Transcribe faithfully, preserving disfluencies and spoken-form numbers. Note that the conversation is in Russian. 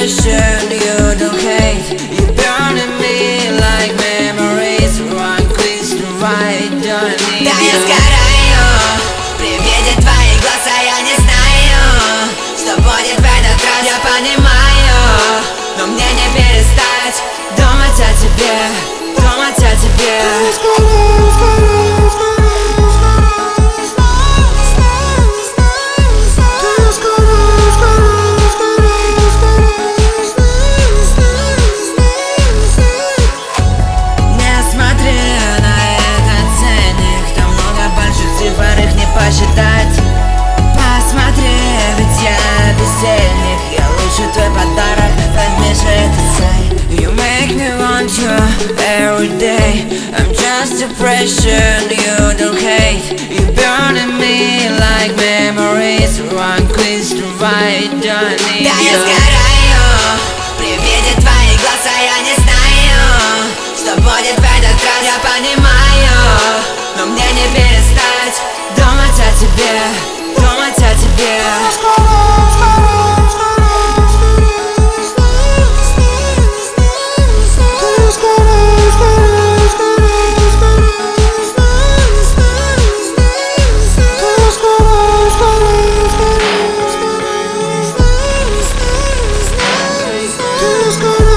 depression, you don't hate. You're burning me like memories. One quiz to write, don't need Да я you. сгораю при виде твоих глаз, а я не знаю, что будет в этот раз. Я понимаю, но мне не перестать Думать о тебе, думать о тебе. Не смотри на этот ценник, там много больших цифр, их не посчитать. Посмотри, ведь я бездельник, я лучше твой подарок, пойми же это цей. You make me want you every day. I'm just depression, you don't hate. You're burning me like memories. One quiz to write, don't need Да я you. сгораю при виде твоих глаз, а я не знаю, что будет в этот раз. Я понимаю, но мне не перестать думать о тебе, думать о тебе. Let's go.